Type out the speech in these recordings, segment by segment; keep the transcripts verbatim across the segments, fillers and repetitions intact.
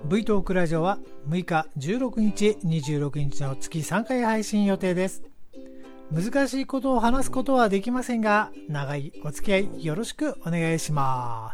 V トークラジオはむいか、じゅうろくにち、にじゅうろくにちの月さんかい配信予定です。難しいことを話すことはできませんが、長いお付き合いよろしくお願いします。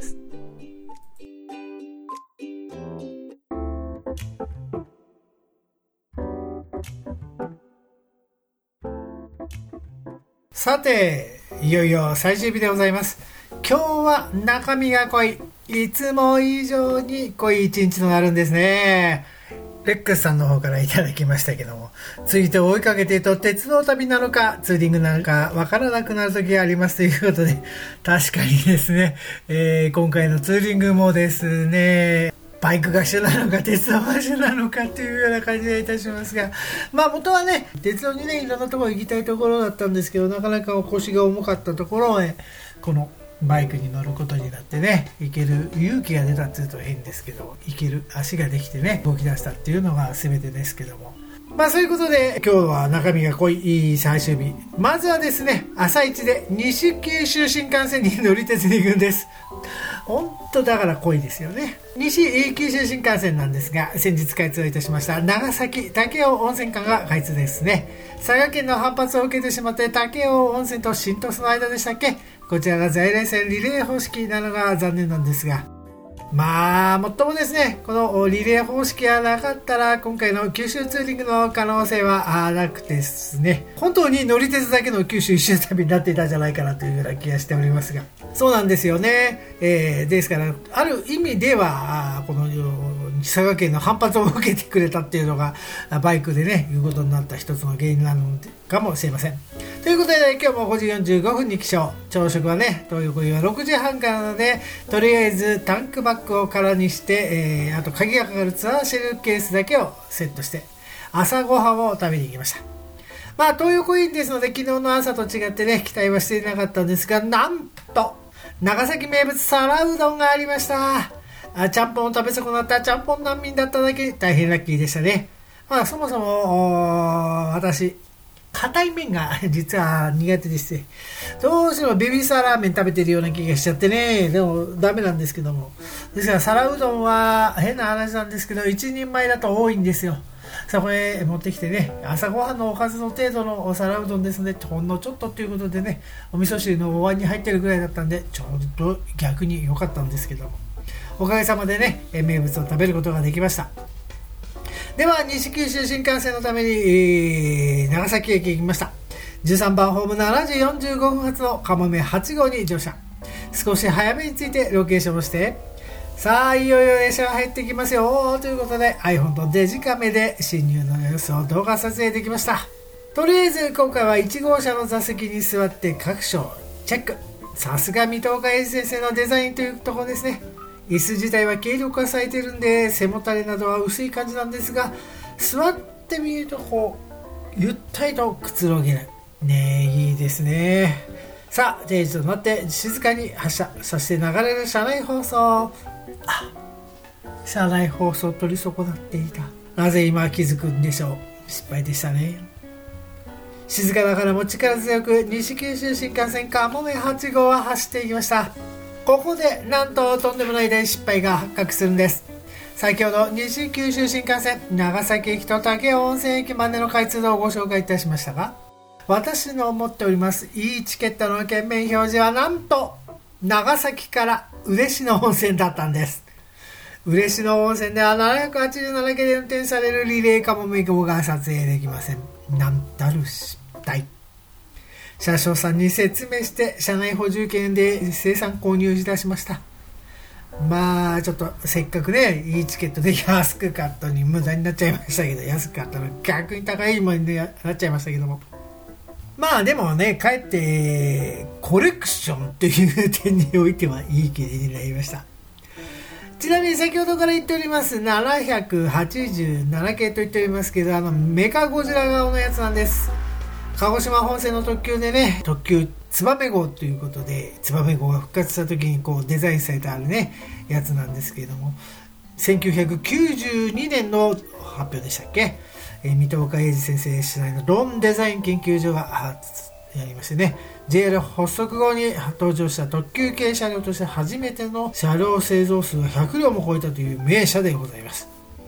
さて、いよいよ最終日でございます。今日は中身が濃い、いつも以上に濃い一日となるんですね。レックスさんの方からいただきましたけども、ツイートを追いかけていると鉄道旅なのかツーリングなのかわからなくなる時がありますということで、確かにですね、えー、今回のツーリングもですね、バイクが主なのか鉄道が主なのかというような感じがいたしますが、まあ元はね、鉄道にね、いろんなところ行きたいところだったんですけど、なかなか腰が重かったところへこのバイクに乗ることになってね、行ける勇気が出たっていうと変ですけど、行ける足ができてね、動き出したっていうのが全てですけども、まあそういうことで今日は中身が濃い最終日。まずはですね、朝一で西九州新幹線に乗り鉄に行くんです。本当だから濃いですよね。西九州新幹線なんですが、先日開通いたしました長崎武雄温泉間が開通ですね。佐賀県の反発を受けてしまって武雄温泉と新鳥栖の間でしたっけ、こちらが在来線リレー方式なのが残念なんですが、まあもっともですね、このリレー方式がなかったら今回の九州ツーリングの可能性はなくてですね、本当に乗り鉄だけの九州一周旅になっていたんじゃないかなというような気がしておりますが、そうなんですよね、えー、ですからある意味ではこの佐賀県の反発を受けてくれたっていうのがバイクでねいうことになった一つの原因なのかもしれません。ということで今日もごじよんじゅうごふんに起床、朝食はね東横イはろくじはんからなので、とりあえずタンクバッグを空にして、えー、あと鍵がかかるツアーシェルケースだけをセットして朝ごはんを食べに行きました。まあ東横インですので昨日の朝と違ってね期待はしていなかったんですが、なんと長崎名物皿うどんがありました。あちゃんぽんを食べ損なったちゃんぽん難民だっただけ大変ラッキーでしたね。まあそもそも私硬い麺が実は苦手でして、どうしてもベビースターラーメン食べてるような気がしちゃってね、でもダメなんですけども、ですから皿うどんは変な話なんですけど一人前だと多いんですよ。さあこれ持ってきてね、朝ごはんのおかずの程度のお皿うどんですね、ほんのちょっとということでね、お味噌汁のお椀に入ってるぐらいだったんでちょうど逆に良かったんですけども、おかげさまでね名物を食べることができました。では西九州新幹線のために、えー、長崎駅へ行きました。じゅうさんばんホームしちじよんじゅうごふん発のかもめはちごうに乗車。少し早めに着いてロケーションをして、さあいよいよ列車が入ってきますよということで iPhone とデジカメで進入の様子を動画撮影できました。とりあえず今回はいちごうしゃの座席に座って各所チェック。さすが水戸岡英二先生のデザインというところですね。椅子自体は軽量化されているんで背もたれなどは薄い感じなんですが、座ってみるとこうゆったりとくつろげるね、いいですね。さあ定時となって静かに発車、そして流れる車内放送。あ、車内放送取り損なっていた。なぜ今気づくんでしょう。失敗でしたね。静かながらも力強く西九州新幹線かもめはちごうは走っていきました。ここでなんととんでもない大失敗が発覚するんです。先ほど西九州新幹線長崎駅と武雄温泉駅までの開通をご紹介いたしましたが、私の持っておりますいいチケットの券面表示はなんと長崎から嬉野温泉だったんです。嬉野温泉ではななひゃくはちじゅうななけいで運転されるリレーかもめ号が撮影できません。なんたる失態。車掌さんに説明して車内補充券で生産購入いたしました。まあちょっとせっかくねいいチケットで安く買ったのに無駄になっちゃいましたけど、安く買ったのに逆に高いものになっちゃいましたけども、まあでもねかえってコレクションという点においてはいい経験になりました。ちなみに先ほどから言っておりますななひゃくはちじゅうななけいと言っておりますけど、あのメカゴジラ顔のやつなんです。鹿児島本線の特急でね、特急ツバメ号ということでツバメ号が復活した時にこうデザインされたあるねやつなんですけれども、せんきゅうひゃくきゅうじゅうにねんの発表でしたっけ、えー、水戸岡英二先生主催のロンデザイン研究所がやりましてね、 ジェイアール 発足後に登場した特急系車両として初めての車両製造数がひゃくりょうも超えたという名車でございます。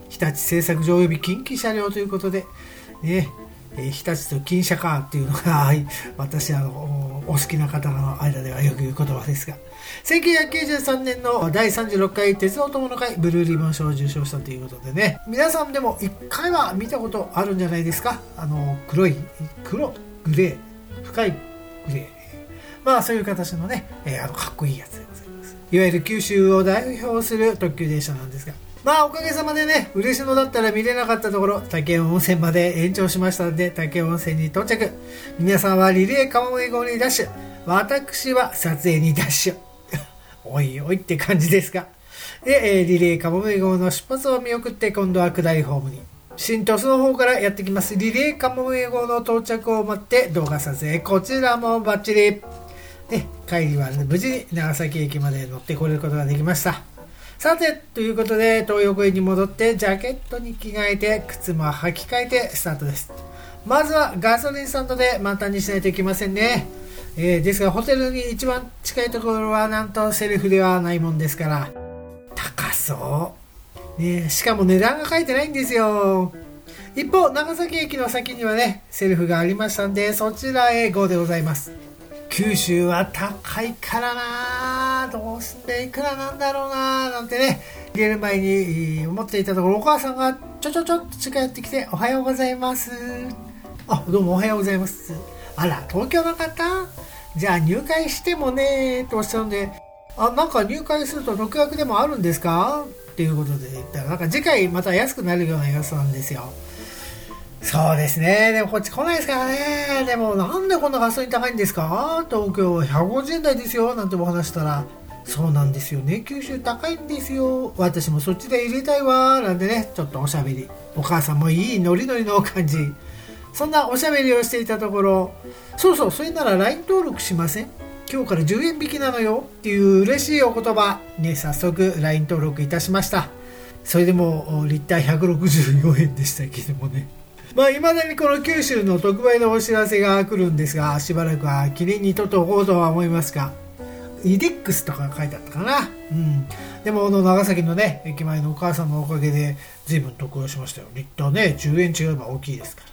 日立製作所及び近畿車両ということで、ね、えー、日立と近車かっていうのが私あのお好きな方の間ではよく言う言葉ですが、せんきゅうひゃくきゅうじゅうさんねんのだいさんじゅうろっかい鉄道友の会ブルーリボン賞を受賞したということでね、皆さんでもいっかいは見たことあるんじゃないですか。あの黒い黒グレー深いグレー、まあそういう形のね、えー、あのかっこいいやつでございます。いわゆる九州を代表する特急電車なんですが、まあおかげさまでね、嬉野だったら見れなかったところ武雄温泉まで延長しましたので、武雄温泉に到着。皆さんはリレー鴨上号にダッシュ、私は撮影にダッシュおいおいって感じですが、で、えー、リレー鴨上号の出発を見送って、今度は下りホームに新鳥栖の方からやってきます。リレー鴨上号の到着を待って動画撮影、こちらもバッチリで、帰りは、ね、無事に長崎駅まで乗ってこれることができました。さて、ということで東横インに戻ってジャケットに着替えて靴も履き替えてスタートです。まずはガソリンスタンドで満タンにしないといけませんね。えー、ですがホテルに一番近いところはなんとセルフではないもんですから高そう、ね、しかも値段が書いてないんですよ。一方長崎駅の先にはねセルフがありましたんで、そちらへゴーでございます。九州は高いからな、どうしていくらなんだろうななんてね入れる前に思っていたところ、お母さんがちょちょちょっと近寄ってきて、おはようございます、あ、どうもおはようございます、あら東京の方、じゃあ入会してもねとおっしゃるんで、あ、なんか入会すると独学でもあるんですかっていうことで言ったら、なんか次回また安くなるような様子なんですよ。そうですね。でもこっち来ないですからね。でもなんでこんなガソリン高いんですか、東京ひゃくごじゅうえん台ですよなんてお話したら、そうなんですよね、九州高いんですよ、私もそっちで入れたいわなんてね、ちょっとおしゃべり、お母さんもいいノリノリの感じ、そんなおしゃべりをしていたところ、そうそう、それなら ライン 登録しません、今日からじゅうえん引きなのよっていう嬉しいお言葉ね、早速 ライン 登録いたしました。それでもリッターひゃくろくじゅうよえんでしたけどもね、まあ、未だにこの九州の特売のお知らせが来るんですが、しばらくは記念にとっておこうとは思いますが、イデックスとか書いてあったかな、うん、でもこの長崎のね駅前のお母さんのおかげで随分得をしましたよ。リッターねじゅうえん違えば大きいですから。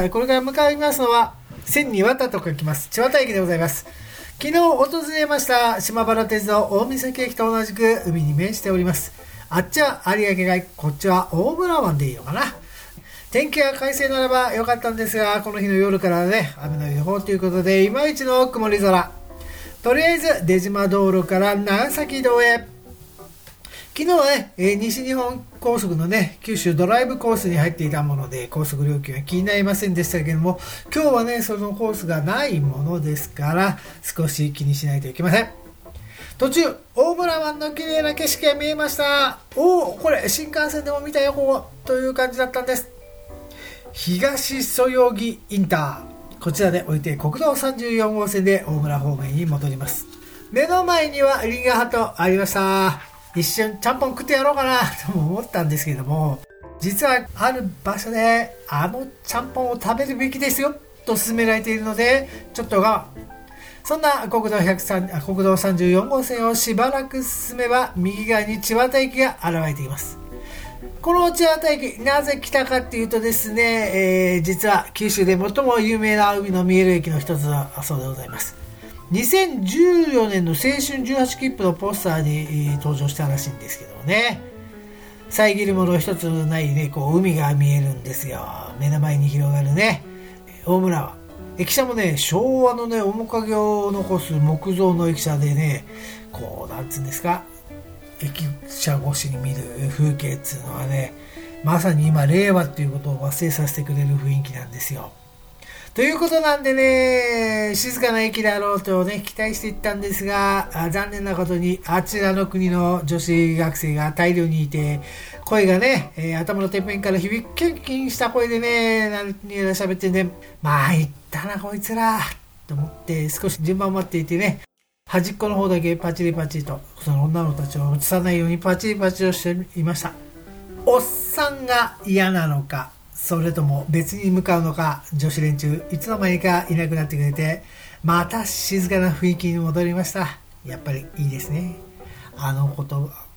これから向かいますのは千に綿と書きます千綿駅でございます。昨日訪れました島原鉄道大三崎駅と同じく海に面しております。あっちは有明海、こっちは大村湾でいいのかな。天気が快晴ならば良かったんですが、この日の夜からね雨の予報ということでいまいちの曇り空。とりあえず出島道路から長崎道へ。昨日はね、えー、西日本高速のね九州ドライブコースに入っていたもので高速料金は気になりませんでしたけども、今日はねそのコースがないものですから少し気にしないといけません。途中大村湾の綺麗な景色が見えました。おお、これ新幹線でも見たよここという感じだったんです。東そよぎインター、こちらで降りて国道さんじゅうよん号線で大村方面に戻ります。目の前にはリンガーハットありました。一瞬ちゃんぽん食ってやろうかなとも思ったんですけれども、実はある場所であのちゃんぽんを食べるべきですよと勧められているのでちょっとがそんな国道ひゃくさん国道さんじゅうよん号線をしばらく進めば右側に千綿駅が現れています。この千綿駅なぜ来たかっていうとですね、えー、実は九州で最も有名な海の見える駅の一つだそうでございます。にせんじゅうよねんの青春じゅうはち切符のポスターに登場したらしいんですけどね、遮るもの一つないねこう海が見えるんですよ。目の前に広がるね大村湾。駅舎もね昭和のね面影を残す木造の駅舎でね、こうなんつうんですか、駅舎越しに見る風景っていうのはね、まさに今令和っていうことを忘れさせてくれる雰囲気なんですよ。ということなんでね、静かな駅だろうとね期待していったんですが、残念なことにあちらの国の女子学生が大量にいて、声がね、えー、頭のてっぺんから響きキンキンした声でね何やら喋ってんで、まあいったなこいつらと思って少し順番を待っていてね、端っこの方だけパチリパチリとその女の子たちを映さないようにパチリパチリをしていました。おっさんが嫌なのかそれとも別に向かうのか、女子連中いつの間にかいなくなってくれてまた静かな雰囲気に戻りました。やっぱりいいですね。あのこと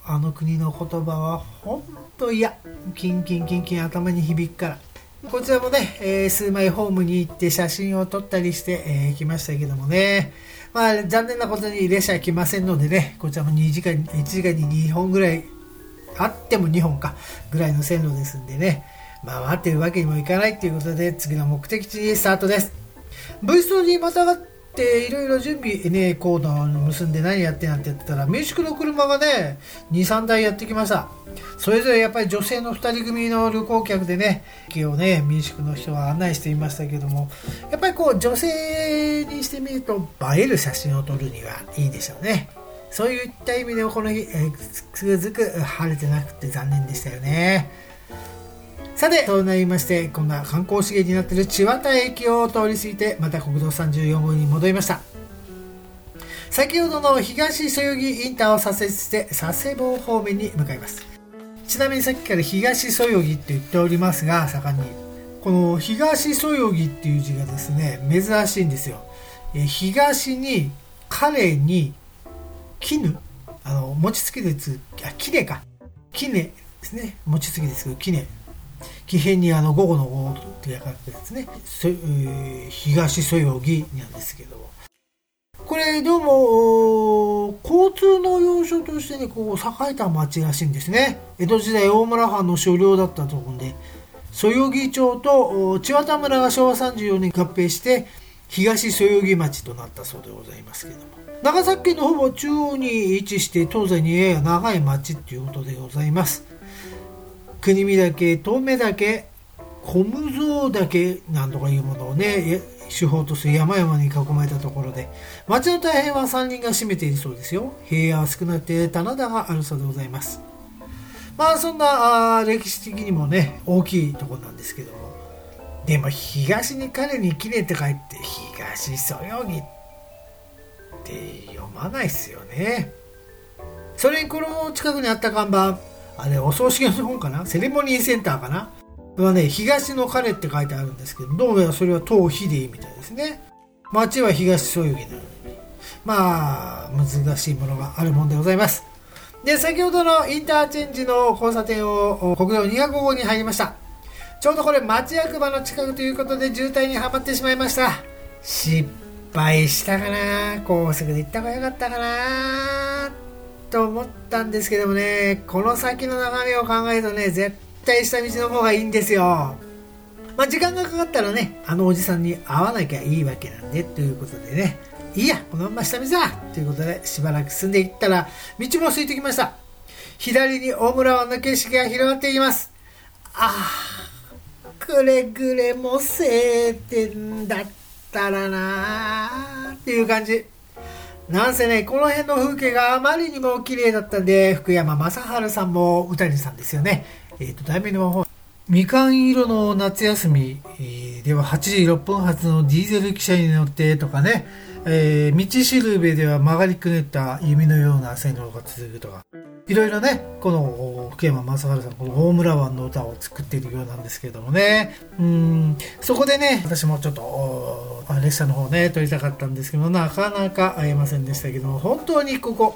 あの国の言葉は本当嫌。キンキンキンキン頭に響くから。こちらもね、えー、数枚ホームに行って写真を撮ったりして、えー、来ましたけどもね。まあ残念なことに列車は来ませんのでね、こちらもにじかん、いちじかんににほんぐらい、あってもにほんかぐらいの線路ですんでね。まあ待ってるわけにもいかないということで、次の目的地にスタートです。V ストにまたがっていろいろ準備ね、コードを結んで何やってなんてやってたら、民宿の車がね、に、さんだいやってきました。それぞれやっぱり女性のふたり組の旅行客でね、駅をね、民宿の人は案内していましたけども、やっぱりこう女性にしてみると映える写真を撮るにはいいでしょうね。そういった意味ではこの日、えー、つくづく晴れてなくて残念でしたよね。さて、そうなりまして、こんな観光資源になっている千綿駅を通り過ぎて、また国道さんじゅうよん号に戻りました。先ほどの東そよぎインターを左折して佐世保方面に向かいます。ちなみにさっきから東そよぎって言っておりますが、盛んにこの東そよぎっていう字がですね、珍しいんですよ。え東に彼に絹、あの餅つきでつあきねかきねですね、餅つきですけどきね、木偏にあの午後の午って書くですね、そ、えー、東そよぎなんですけど、これどうも交通の要所としてね、こう栄えた町らしいんですね。江戸時代大村藩の所領だったところで、そよぎ町と千綿村がしょうわさんじゅうよねん合併して東そよぎ町となったそうでございますけれども、長崎県のほぼ中央に位置して東西にやや長い町ということでございます。国見岳、遠目岳、小無蔵岳なんとかいうものをね、手法とする山々に囲まれたところで、町の大半は山林が占めているそうですよ。平野は少なくて棚田があるそうでございます。まあそんなあ歴史的にもね、大きいところなんですけども、でも東に彼にきねって書いて東そよぎって読まないっすよね。それにこの近くにあった看板、あれお葬式の本かな、セレモニーセンターかなはね、東の彼って書いてあるんですけど、どうやらそれは当比でいいみたいですね。町は東そよぎなのに、まあ難しいものがあるもんでございます。で、先ほどのインターチェンジの交差点を国道にひゃくご号に入りました。ちょうどこれ町役場の近くということで渋滞にはまってしまいました。失敗したかな、高速で行った方がよかったかなと思ったんですけどもね、この先の眺めを考えるとね、絶対下道の方がいいんですよ。まあ時間がかかったらね、あのおじさんに会わなきゃいいわけなんでということでね、いいやこのまま下道だということでしばらく進んでいったら道も空いてきました。左に大村湾の景色が広がっています。ああ、くれぐれも晴天だったらなーっていう感じ。なんせね、この辺の風景があまりにも綺麗だったんで、福山雅治さんも歌にさんですよね。えっ、ー、と題名の方、みかん色の夏休み、えー、でははちじろっぷん発のディーゼル汽車に乗ってとかね、えー、道しるべでは曲がりくねった弓のような線路が続くとか、いろいろね、この福山雅治さん、この大村湾の歌を作っているようなんですけれどもね、うーん、そこでね、私もちょっと列車の方ね撮りたかったんですけど、なかなか会えませんでしたけども、本当にここ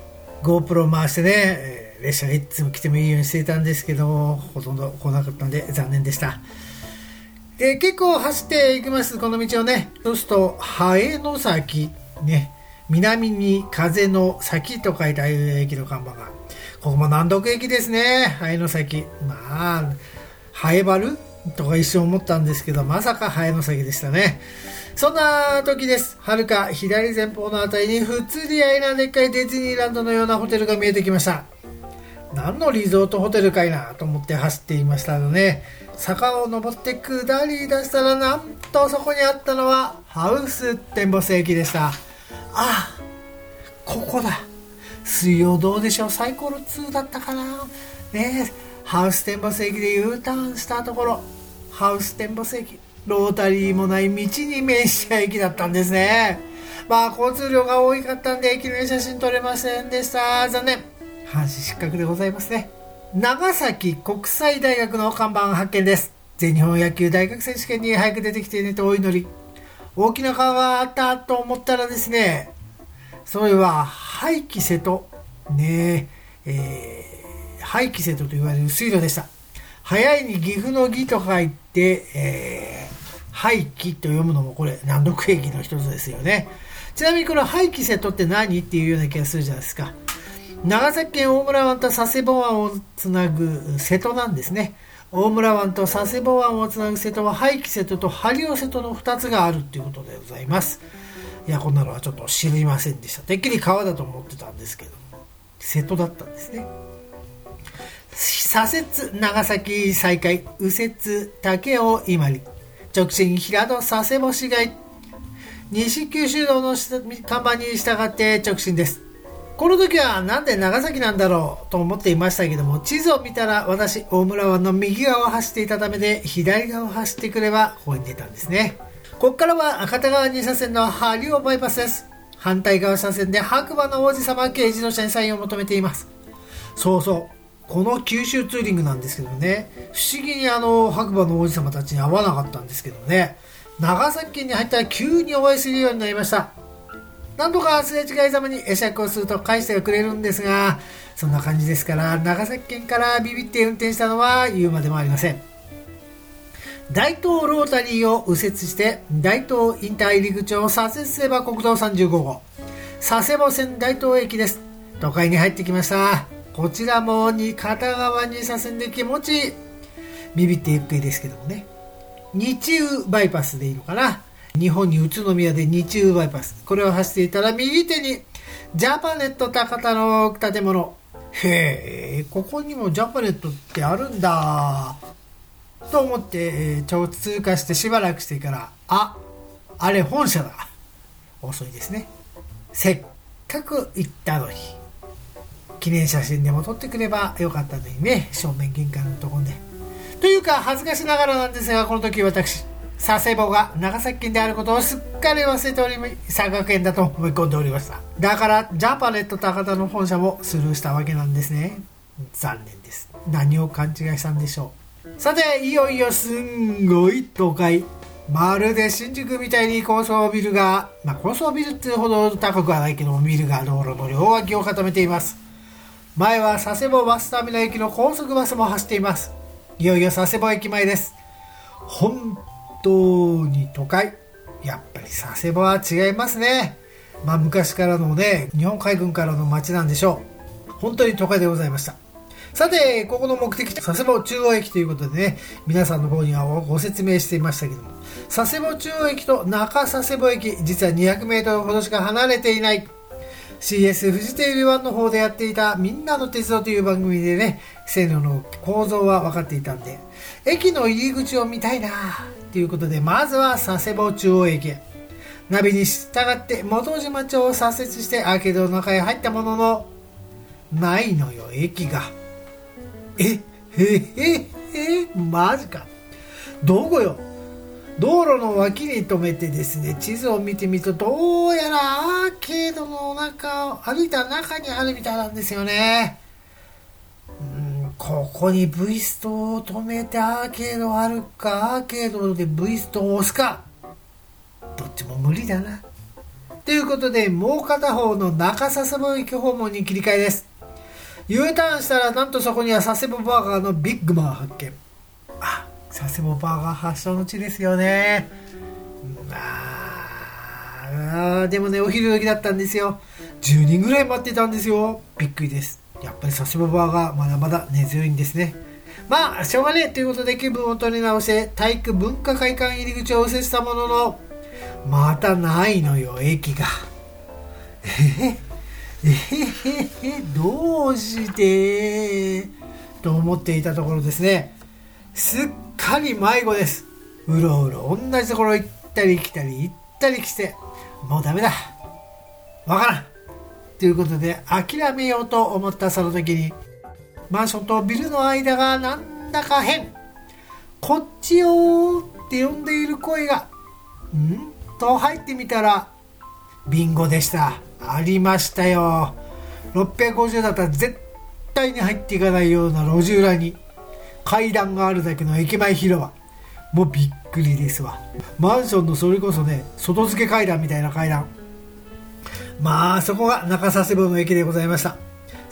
GoPro 回してね、列車がいつも来てもいいようにしていたんですけど、ほとんど来なかったんで残念でした。で、結構走っていきます、この道をね。そうするとハエの先ね、南に風の先と書いた駅の看板が、ここも難読駅ですね。ハエの先、まあハエバルとか一瞬思ったんですけど、まさかハエの先でしたね。そんな時です。はるか左前方のあたりに普通にあいなでっかいディズニーランドのようなホテルが見えてきました。何のリゾートホテルかいなと思って走っていましたので、坂を登って下り出したら、なんとそこにあったのはハウステンボス駅でした。ああ、ここだ。水曜どうでしょう、サイコロにだったかなね。ハウステンボス駅で U ターンしたところ、ハウステンボス駅、ロータリーもない道に面した駅だったんですね。まあ交通量が多かったんで駅の写真撮れませんでした。残念。阪神失格でございますね。長崎国際大学の看板発見です。全日本野球大学選手権に早く出てきてねとお祈り。大きな川があったと思ったらですね、それは廃棄瀬戸ねえー、廃棄瀬戸と言われる水路でした。早いに岐阜の岐と書いて、えー、廃棄と読むのもこれ難読駅の一つですよね。ちなみにこの廃棄瀬戸って何っていうような気がするじゃないですか。長崎県大村湾と佐世保湾をつなぐ瀬戸なんですね。大村湾と佐世保湾をつなぐ瀬戸は廃棄瀬戸と針尾瀬戸のふたつがあるということでございます。いや、こんなのはちょっと知りませんでした。てっきり川だと思ってたんですけども、瀬戸だったんですね。左折長崎再開、右折武雄伊万里、直進平戸佐世保市街、西九州道の看板に従って直進です。この時はなんで長崎なんだろうと思っていましたけども、地図を見たら私大村湾の右側を走っていたためで、左側を走ってくればここに出たんですね。ここからは片側に車線の針尾バイパスです。反対側車線で白馬の王子様軽自動車にサインを求めています。そうそう、この九州ツーリングなんですけどね、不思議にあの白馬の王子様たちに会わなかったんですけどね、長崎県に入ったら急にお会いするようになりました。何度かすれ違いざまに会釈をすると返してはくれるんですが、そんな感じですから、長崎県からビビって運転したのは言うまでもありません。大東ロータリーを右折して大東インター入り口を左折すれば国道さんじゅうご号佐世保線大東駅です。都会に入ってきました。こちらもに片側に車線で気持ちいい。ビビってゆっくりですけどもね。日宇バイパスでいいのかな。日本に宇都宮で日宇バイパス、これを走っていたら右手にジャパネット高田の建物。へえ、ここにもジャパネットってあるんだと思って、えー、ちょっと通過してしばらくしてから、あ、あれ本社だ。遅いですね。せっかく行ったのに記念写真でも撮ってくればよかったのにね、正面玄関のところで。というか恥ずかしながらなんですが、この時私佐世保が長崎県であることをすっかり忘れており、佐賀県だと思い込んでおりました。だからジャパネット高田の本社もスルーしたわけなんですね。残念です。何を勘違いしたんでしょう。さて、いよいよすんごい都会、まるで新宿みたいに高層ビルが、まあ高層ビルっていうほど高くはないけども、ビルが道路の両脇を固めています。前は佐世保バスターミナル駅の高速バスも走っています。いよいよ佐世保駅前です。本当に都会。やっぱり佐世保は違いますね。まあ昔からのね、日本海軍からの街なんでしょう。本当に都会でございました。さて、ここの目的地、佐世保中央駅ということでね、皆さんの方にはご説明していましたけども、佐世保中央駅と中佐世保駅、実はにひゃくメートルほどしか離れていない。シーエス フジテレビワンの方でやっていたみんなの鉄道という番組でね、線路の構造は分かっていたんで、駅の入り口を見たいなということで、まずは佐世保中央駅へ。ナビに従って元島町を左折してアーケードの中へ入ったものの、ないのよ、駅が。え、え、え、え、マジか。どこよ。道路の脇に止めてですね、地図を見てみると、どうやらアーケードの中、歩いた中にあるみたいなんですよね。うん、ここに V ストを止めてアーケードあるか、アーケードで V ストを押すか、どっちも無理だな。ということで、もう片方の中佐世保駅訪問に切り替えです。U ターンしたら、なんとそこには佐世保バーガーのビッグマン発見。あ、佐世保バーガー発祥の地ですよね。あーでもね、お昼時だったんですよ。じゅうにんぐらい待ってたんですよ。びっくりです。やっぱり佐世保バーガーまだまだ根強いんですね。まあしょうがねえということで、気分を取り直して体育文化会館入り口を右折したものの、またないのよ、駅が。えええどうしてと思っていたところですね、すっかり迷子です。うろうろ同じところ行ったり来たり行ったり来て、もうダメだ、わからんということで諦めようと思ったその時に、マンションとビルの間がなんだか変。こっちよーって呼んでいる声が、んと入ってみたらビンゴでした。ありましたよ。ろっぴゃくごじゅうだったら絶対に入っていかないような路地裏に階段があるだけの駅前広場。もうびっくりですわ。マンションのそれこそね、外付け階段みたいな階段。まあそこが中佐世保の駅でございました。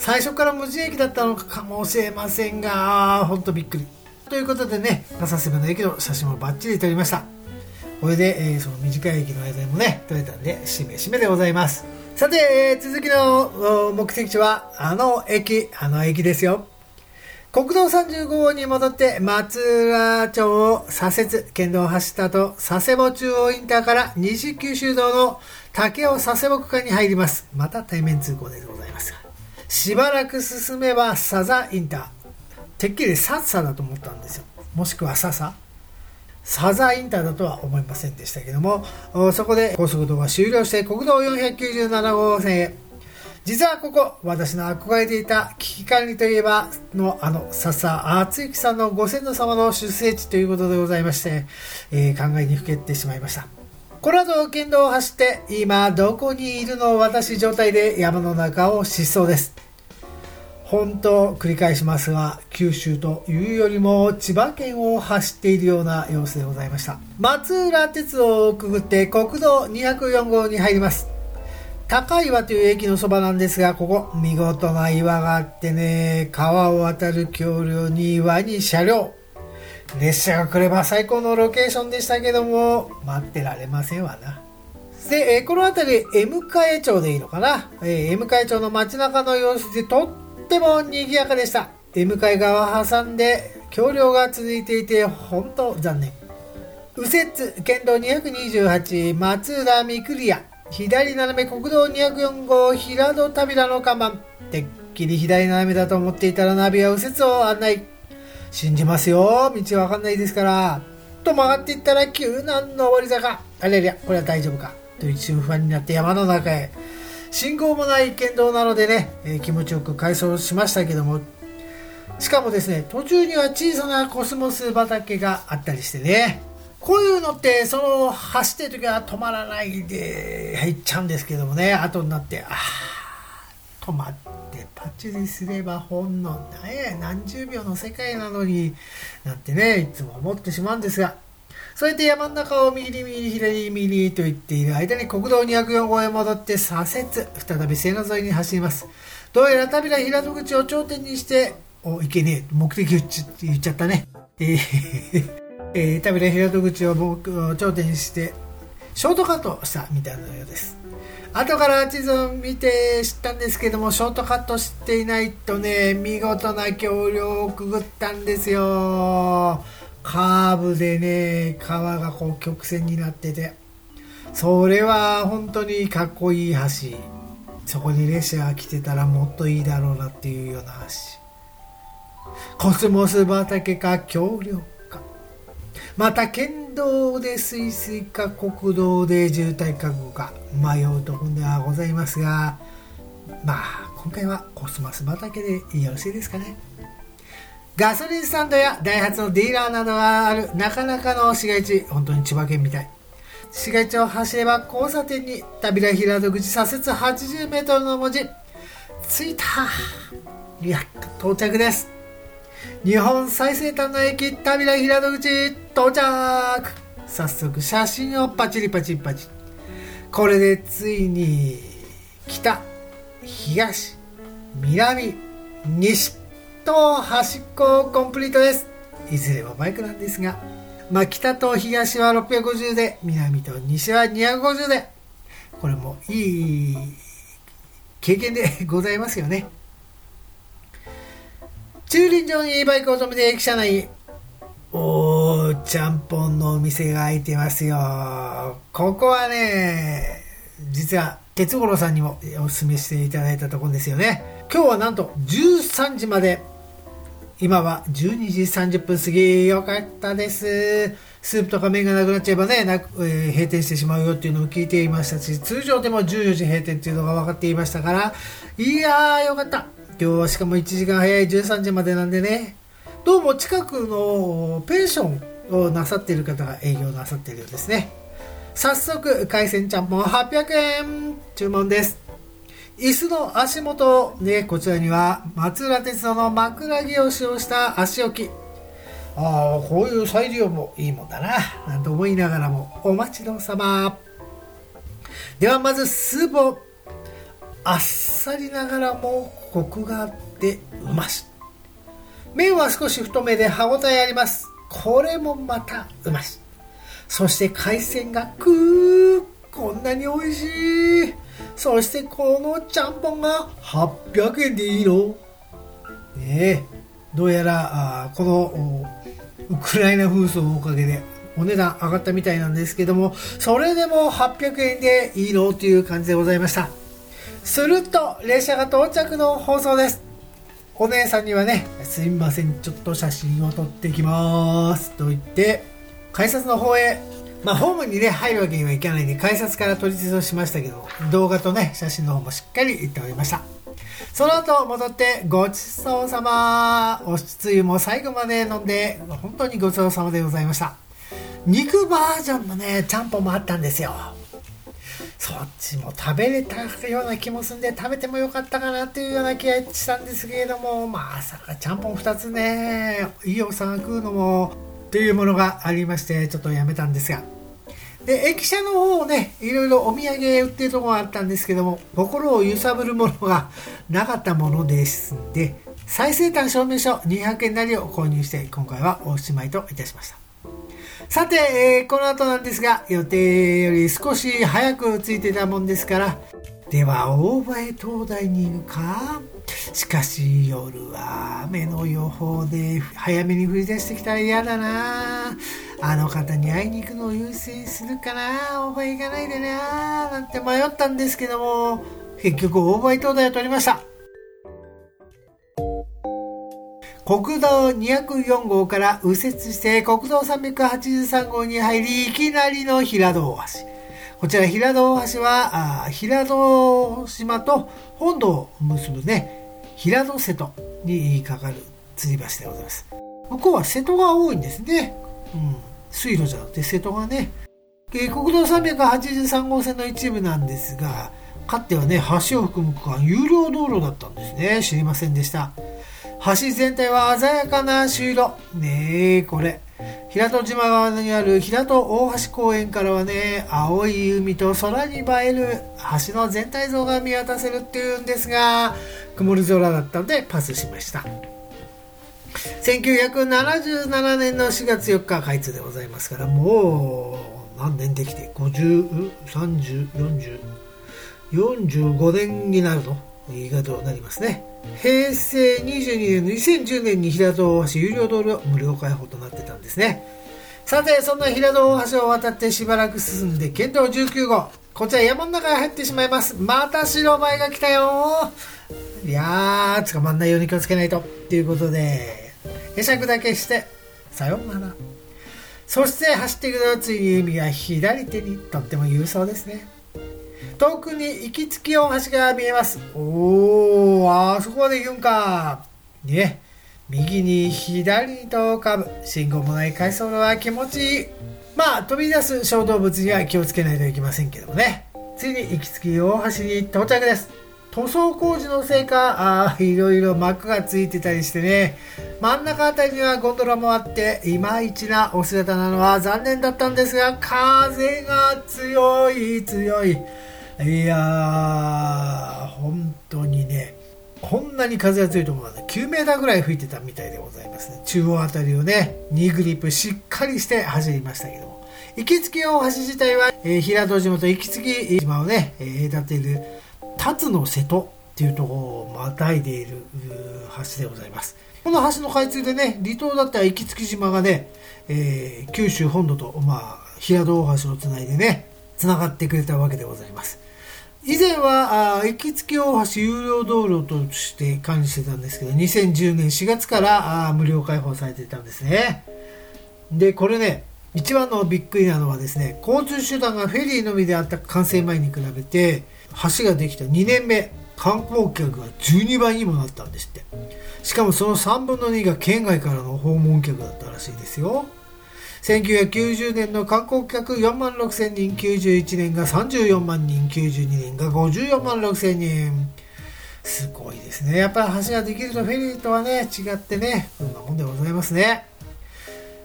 最初から無人駅だったのかもしれませんが、ほんとびっくりということでね、笹瀬の駅の写真もバッチリ撮りました。これで、えー、その短い駅の間にもね撮れたんで、しめしめでございます。さて、えー、続きの目的地はあの駅あの駅ですよ。国道さんじゅうご号に戻って松浦町を左折、県道を走った後、佐世保中央インターから西九州道の武雄佐世保区間に入ります。また対面通行でございますが、しばらく進めば佐々インター、てっきりサッサだと思ったんですよ。もしくはササ佐々インターだとは思いませんでしたけども、そこで高速道が終了して国道よんひゃくきゅうじゅうなな号線へ。実はここ、私の憧れていた危機管理といえばのあの笹厚之さんのご先祖様の出生地ということでございまして、えー、考えにふけってしまいました。この後県道を走って今どこにいるの私状態で山の中を疾走です。本当繰り返しますが、九州というよりも千葉県を走っているような様子でございました。松浦鉄道をくぐって国道にひゃくよん号に入ります。高岩という駅のそばなんですが、ここ見事な岩があってね、川を渡る橋梁に岩に車両、列車が来れば最高のロケーションでしたけども、待ってられませんわな。で、この辺り江迎町でいいのかな、江迎町の街中の様子でとっても賑やかでした。江迎川を挟んで橋梁が続いていて本当残念。右折県道にひゃくにじゅうはち松浦三栗屋、左斜め国道にひゃくよん号平戸扉の看板、てっきり左斜めだと思っていたらナビは右折を案内。信じますよ、道わかんないですから。と曲がっていったら急な上り坂、あれりゃこれは大丈夫かと一瞬不安になって山の中へ。信号もない県道なのでね、えー、気持ちよく回走しましたけども、しかもですね、途中には小さなコスモス畑があったりしてね、こういうのってその走ってる時は止まらないで入っちゃうんですけどもね、後になってあー止まってパチリすればほんの何何十秒の世界なのになんてね、いつも思ってしまうんですが、そうやって山の中を右に右に左に右にと言っている間に国道にひゃくよん号へ戻って左折、再び線路沿いに走ります。どうやら扉平戸口を頂点にして、おいけねえ、目的言っちゃ、言っちゃったね、えーえー、扉平戸口を頂点にしてショートカットしたみたいなようです。後から地図を見て知ったんですけども、ショートカットしていないとね、見事な橋梁をくぐったんですよ。カーブでね、川がこう曲線になってて、それは本当にかっこいい橋。そこに列車が来てたらもっといいだろうなっていうような橋。コスモス畑か橋梁か、また県道で水水か国道で渋滞覚悟か迷うところではございますが、まあ今回はコスモス畑でよろしいですかね。ガソリンスタンドやダイハツのディーラーなどがあるなかなかの市街地、本当に千葉県みたい。市街地を走れば交差点に扉平戸口左折はちじゅうメートルの文字、着いた、いや到着です。日本最西端の駅扉平戸口到着。早速写真をパチリパチリパチリ。これでついに北、東、南、西と端っこコンプリートです。いずれもバイクなんですが、まあ、北と東はろっぴゃくごじゅうで、南と西はにひゃくごじゅうで、これもいい経験でございますよね。駐輪場にバイクを止めて駅舎内、おー、ちゃんぽんのお店が開いてますよ。ここはね、実は鉄五郎さんにもお勧めしていただいたところですよね。今日はなんとじゅうさんじまで、今はじゅうにじさんじゅっぷん過ぎ、よかったです。スープとか麺がなくなっちゃえばね、なく、えー、閉店してしまうよっていうのを聞いていましたし、通常でもじゅうよじ閉店っていうのが分かっていましたから、いやーよかった。今日はしかもいちじかん早いじゅうさんじまでなんでね、どうも近くのペンションをなさっている方が営業なさっているようですね。早速海鮮ちゃんぽんはっぴゃくえん注文です。椅子の足元、ね、こちらには松浦鉄道の枕木を使用した足置き。ああ、こういう再利用もいいもんだななんて思いながらも、お待ちどうさま。ではまずスープをあっさりながらもコクがあってうまし。麺は少し太めで歯ごたえあります。これもまたうまし。そして海鮮がくーこんなに美味しい。そしてこのちゃんぽんがはっぴゃくえんでいいのねえ、どうやらあこのウクライナ紛争のおかげでお値段上がったみたいなんですけども、それでもはっぴゃくえんでいいのという感じでございました。すると列車が到着の放送です。お姉さんにはね、すいませんちょっと写真を撮ってきますと言って改札の方へ、まあホームにね入るわけにはいかないんで改札から取り付けをしましたけど、動画とね写真の方もしっかり行っておりました。その後戻ってごちそうさま、おつゆも最後まで飲んで本当にごちそうさまでございました。肉バージョンのねちゃんぽんもあったんですよ。そっちも食べれたような気もするんで食べてもよかったかなっていうような気がしたんですけれども、まさかちゃんぽんふたつねいいおさんが食うのもというものがありましてちょっとやめたんですが、で駅舎の方ねいろいろお土産売ってるところがあったんですけども、心を揺さぶるものがなかったものですんで、最西端証明書にひゃくえんなりを購入して今回はおしまいといたしました。さて、えー、この後なんですが、予定より少し早く着いてたもんですから、では大前灯台に行くか。しかし夜は雨の予報で早めに降り出してきたら嫌だな。あの方に会いに行くのを優先するかな、大前行かないでななんて迷ったんですけども、結局大前灯台を取りました。国道にひゃくよん号から右折して国道さんびゃくはちじゅうさん号に入り、いきなりの平戸大橋。こちら平戸大橋はあ平戸島と本土を結ぶね平戸瀬戸にかかる吊り橋でございます。向こうは瀬戸が多いんですね、うん、水路じゃなくて瀬戸がね、えー、国道さんびゃくはちじゅうさん号線の一部なんですが、かつてはね橋を含む区間有料道路だったんですね。知りませんでした。橋全体は鮮やかな朱色ねえ、これ平戸島側にある平戸大橋公園からはね青い海と空に映える橋の全体像が見渡せるっていうんですが、曇り空だったのでパスしました。せんきゅうひゃくななじゅうななねんのしがつよっか開通でございますから、もう何年できてごじゅう、さんじゅう、よんじゅう、よんじゅうごねんになるの言い方となりますね。平成にじゅうにねんのにせんじゅうねんに平戸大橋有料道路無料開放となってたんですね。さてそんな平戸大橋を渡ってしばらく進んで県道じゅうきゅう号、こちら山の中に入ってしまいます。また白バイが来たよ。いやー捕まんないように気をつけないとっていうことで会釈だけしてさようなら。そして走っていくとついに海が左手にとっても勇壮ですね。遠くに行きつき大橋が見えます。おー、あそこまで行くんかね。右に左にとカーブ、信号もない回送路は気持ちいい。まあ飛び出す小動物には気をつけないといけませんけどもね。ついに行きつき大橋に到着です。塗装工事のせいかあいろいろ幕がついてたりしてね、真ん中あたりにはゴンドラもあっていまいちなお姿なのは残念だったんですが、風が強い強い。いやー本当にね、こんなに風が強いと思うのできゅうメーターぐらい吹いてたみたいでございますね。中央あたりをねにグリップしっかりして走りましたけども、行きつき大橋自体は、えー、平戸島と行きつき島をね、えー、隔てる辰野瀬戸っていうところをまたいでいる橋でございます。この橋の開通でね、離島だった行きつき島がね、えー、九州本土と、まあ、平戸大橋をつないでねつながってくれたわけでございます。以前はあ行きつき大橋有料道路として管理してたんですけど、にせんじゅうねんしがつからあ無料開放されていたんですね。でこれね一番のびっくりなのはですね、交通手段がフェリーのみであった完成前に比べて橋ができたにねんめ、観光客がじゅうにばいにもなったんですって。しかもそのさんぶんのにが県外からの訪問客だったらしいですよ。せんきゅうひゃくきゅうじゅうねんの観光客よんまんろくせんにん、きゅうじゅういちねんがさんじゅうよんまんにん、きゅうじゅうにねんがごじゅうよんまんろくせんにん。すごいですね。やっぱり橋ができるとフェリーとはね違ってね、こんなもんでございますね。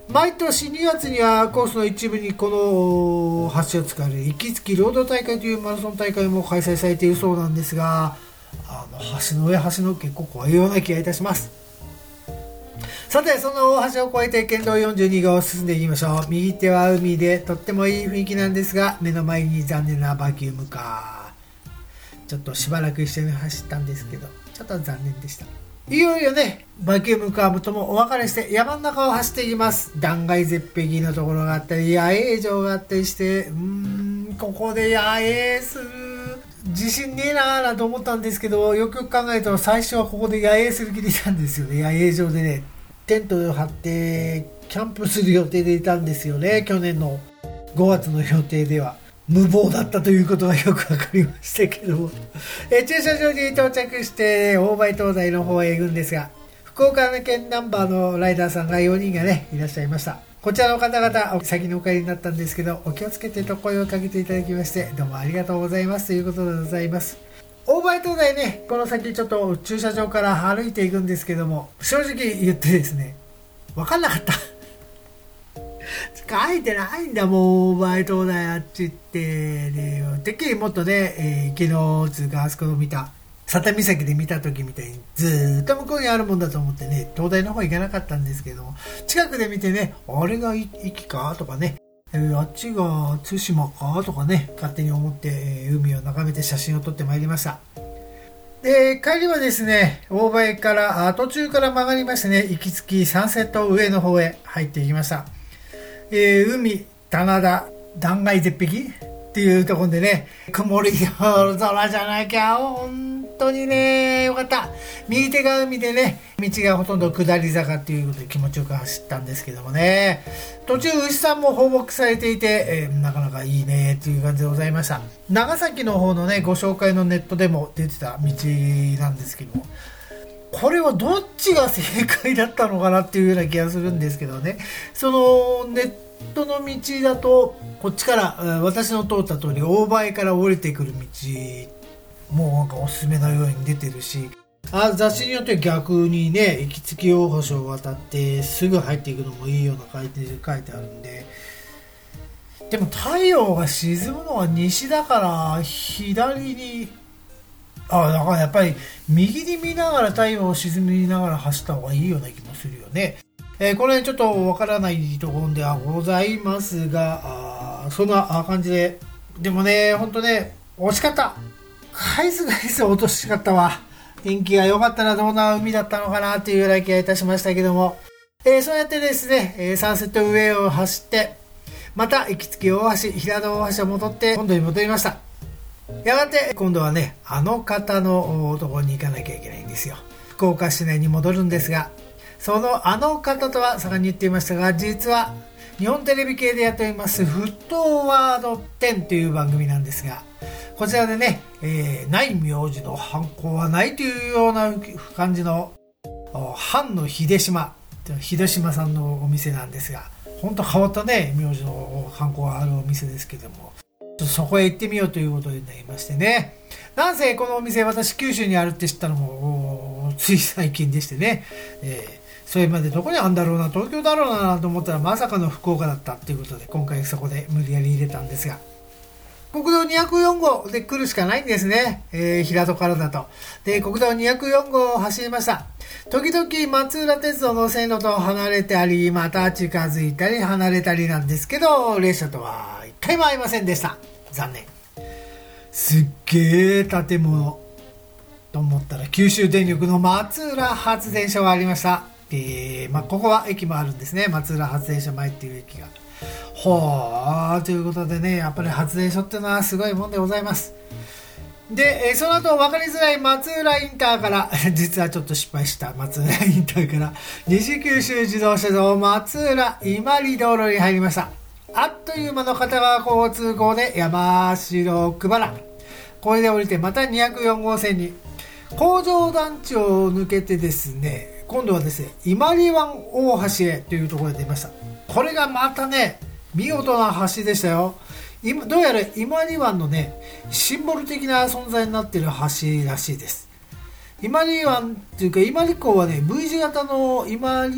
毎年にがつにはコースの一部にこの橋を使われる行きロード大会というマラソン大会も開催されているそうなんですが、あの橋の上橋の結構怖いような気がいたします。さて、その大橋を越えて県道よんじゅうに号を進んでいきましょう。右手は海でとってもいい雰囲気なんですが、目の前に残念なバキュームカー。ちょっとしばらく一緒に走ったんですけど、ちょっと残念でした。いよいよね、バキュームカーともお別れして山の中を走っていきます。断崖絶壁のところがあったり、野営場があったりして、うーん、ここで野営する自信ねえなーなと思ったんですけど、よくよく考えたら最初はここで野営する気でいたんですよね。野営場でね、テントを張ってキャンプする予定でいたんですよね。去年のごがつの予定では無謀だったということがよく分かりましたけどもえ駐車場に到着して大梅東西の方へ行くんですが、福岡県ナンバーのライダーさんがよにんがねいらっしゃいました。こちらの方々先にお帰りになったんですけど、お気をつけてと声をかけていただきましてどうもありがとうございますということでございます。大梅東西ね、この先ちょっと駐車場から歩いていくんですけども、正直言ってですね、分かんなかった書いてないんだもん、大梅東西あっちってね。てっきりもっとね、えー、昨日つうかあそこの見た佐多岬で見た時みたいにずーっと向こうにあるもんだと思ってね、東大の方行かなかったんですけども、近くで見てね、あれが駅かとかね、えー、あっちが対馬かとかね、勝手に思って、えー、海を眺めて写真を撮ってまいりました。で、帰りはですね、大梅からあ途中から曲がりましてね、行き着きサンセット上の方へ入っていきました。えー、海、棚田、断崖絶壁っていうところでね、曇りの空じゃなきゃ本当にねよかった。右手が海でね、道がほとんど下り坂っていうことで気持ちよく走ったんですけどもね、途中牛さんも放牧されていて、えー、なかなかいいねっていう感じでございました。長崎の方のねご紹介のネットでも出てた道なんですけども、これはどっちが正解だったのかなっていうような気がするんですけどね、そのネットの道だとこっちから私の通った通り大梅から降りてくる道もうなんかおすすめのように出てるし、あ雑誌によって逆にね、行きつき大橋を渡ってすぐ入っていくのもいいような書いて書いてあるんで、でも太陽が沈むのは西だから左に、あだからやっぱり右に見ながら太陽を沈みながら走った方がいいような気もするよね。えー、これちょっとわからないところではございますが、あそんな感じで、でもねほんとね惜しかった。返す返す落としかったわ。天気が良かったらどんな海だったのかなっていうような気がいたしましたけども、えー、そうやってですね、えー、サンセット上を走ってまた行きつき大橋平戸大橋を戻って本土に戻りました。やがて今度はねあの方のところに行かなきゃいけないんですよ。福岡市内に戻るんですが、そのあの方とは盛んに言っていましたが、実は日本テレビ系でやっております沸騰ワードじゅうという番組なんですが、こちらでね、えー、ない名字のハンコはないというような感じの藩の秀島秀島さんのお店なんですが、本当変わったね名字のハンコがあるお店ですけども、そこへ行ってみようということになりましてね。なんせこのお店私九州にあるって知ったのもつい最近でしてね、えーそれまでどこにあるんだろうな、東京だろうなと思ったらまさかの福岡だったっていうことで、今回そこで無理やり入れたんですが、国道にひゃくよん号で来るしかないんですね、えー、平戸からだと。で国道にひゃくよん号を走りました。時々松浦鉄道の線路と離れたりまた近づいたり離れたりなんですけど、列車とは一回も会いませんでした。残念。すっげー建物と思ったら九州電力の松浦発電所がありました。えーまあ、ここは駅もあるんですね。松浦発電所前っていう駅が。ほーということでね、やっぱり発電所っていうのはすごいもんでございます。で、えー、その後分かりづらい松浦インターから実はちょっと失敗した松浦インターから西九州自動車道松浦今里道路に入りました。あっという間の片側交通行で山城久原、これで降りてまたにひゃくよん号線に工場団地を抜けてですね、今度はですね今里湾大橋へというところで出ました。これがまたね見事な橋でしたよ。今どうやら今里湾のねシンボル的な存在になっている橋らしいです。今里湾っていうか今里港はね V 字型の今里